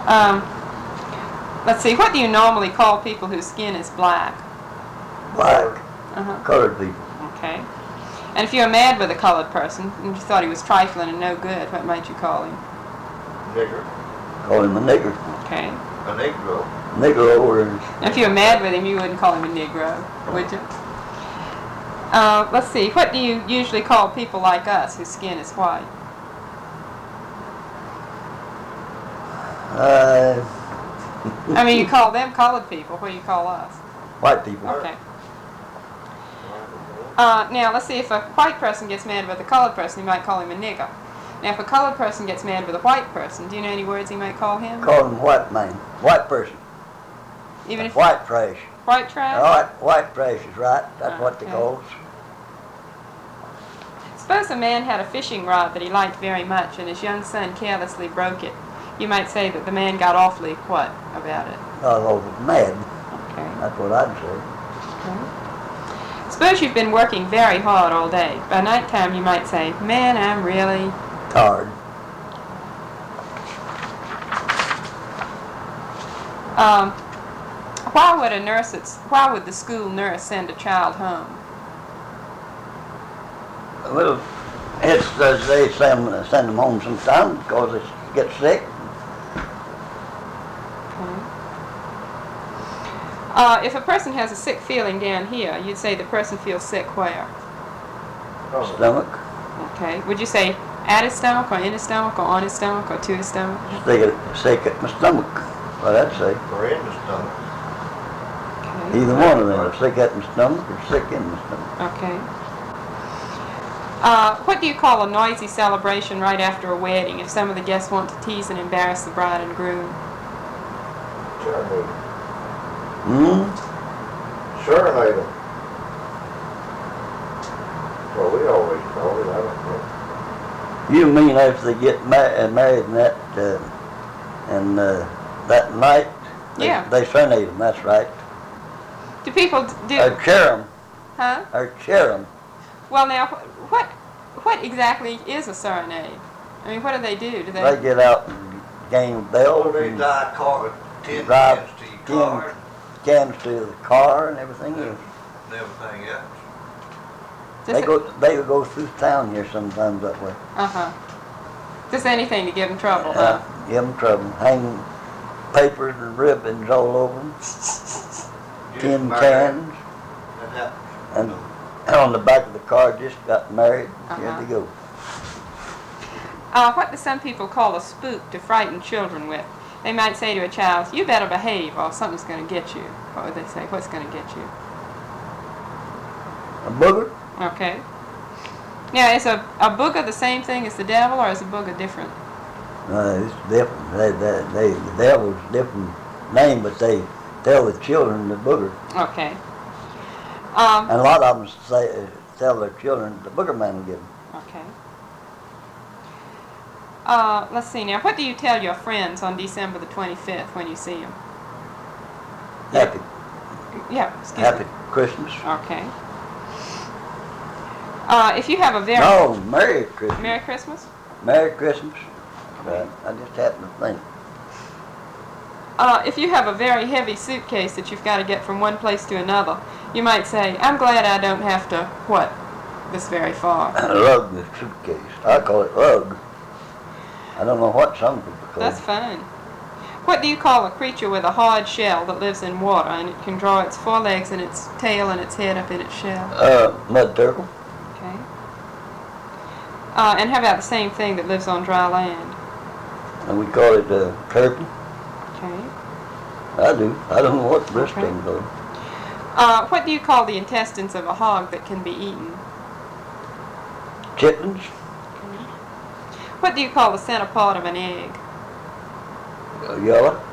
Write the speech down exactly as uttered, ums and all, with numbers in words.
Um, let's see, what do you normally call people whose skin is black? Black. Uh-huh. Colored people. Okay. And if you were mad with a colored person and you thought he was trifling and no good, what might you call him? Nigger. Call him a nigger. Okay. A negro. Negro or... And if you were mad with him, you wouldn't call him a Negro, would you? Uh, let's see, what do you usually call people like us whose skin is white? Uh... I mean, you call them colored people. What do you call us? White people. Okay. Uh, now, let's see, if a white person gets mad with a colored person, you might call him a nigger. Now, if a colored person gets mad with a white person, do you know any words he might call him? Call him white man. White person. Even if white trash. White trash? White, white trash is right. That's okay. what they call us. Suppose a man had a fishing rod that he liked very much and his young son carelessly broke it. You might say that the man got awfully what about it? Got awfully mad. Okay. That's what I'd say. Okay. Suppose you've been working very hard all day. By nighttime you might say, man, I'm really... tired. Um, why would a nurse, at, why would the school nurse send a child home? Well, it's, uh, they send, uh, send them home sometimes because they get sick. Okay. Uh, if a person has a sick feeling down here, you'd say the person feels sick where? Oh. Stomach. Okay. Would you say at his stomach or in his stomach or on his stomach or to his stomach? They get sick at my stomach. Well, I'd say. Or in the stomach. Okay. Either one of them, or sick at my stomach or sick in my stomach. Okay. Uh, what do you call a noisy celebration right after a wedding if some of the guests want to tease and embarrass the bride and groom? Serenade. Hmm? Serenade them. Well, we always call it. I don't know. You mean after they get ma- married and that, uh, and uh, that night, they, Yeah. they serenade them, that's right. Do people do... Or cheer them. Huh? Or cheer them. Well, now, wh- what what exactly is a serenade? I mean, what do they do? Do they... They get out and gang bells. Oh, they and die car, ten drive cans to your car cans to the car and everything else. and everything else. Just They go, they go through town here sometimes that way. Uh-huh. Just anything to give them trouble, Uh, huh? give them trouble. Hang papers and ribbons all over them. Tin cans. And that, And on the back of the car, just got married. Uh-huh. Here they go. Uh, what do some people call a spook to frighten children with? They might say to a child, you better behave or something's going to get you. What would they say? What's going to get you? A booger? Okay. Now, is a, a booger the same thing as the devil, or is a booger different? Uh, it's different. They, they, they, the devil's a different name, but they tell the children the booger. Okay. Um, And a lot of them say, uh, tell their children the booger man will get them. okay. Uh, let's see now. What do you tell your friends on December the twenty-fifth when you see them? Happy, Yeah, excuse happy me. Christmas. Okay. Uh, if you have a very... No, Merry Christmas. Merry Christmas? Merry Christmas. Right. I just happened to think. Uh, if you have a very heavy suitcase that you've got to get from one place to another, you might say, I'm glad I don't have to, what, this very far. Lug the suitcase. I call it lug. I don't know what some people call That's it. fine. What do you call a creature with a hard shell that lives in water and it can draw its forelegs and its tail and its head up in its shell? Uh, mud turtle. Okay. Uh, and how about the same thing that lives on dry land? And we call it uh, turtle. Okay. I do. I don't know what the rest Okay. of them do. Uh, what do you call the intestines of a hog that can be eaten? Chitlins. What do you call the center part of an egg? Uh, yellow.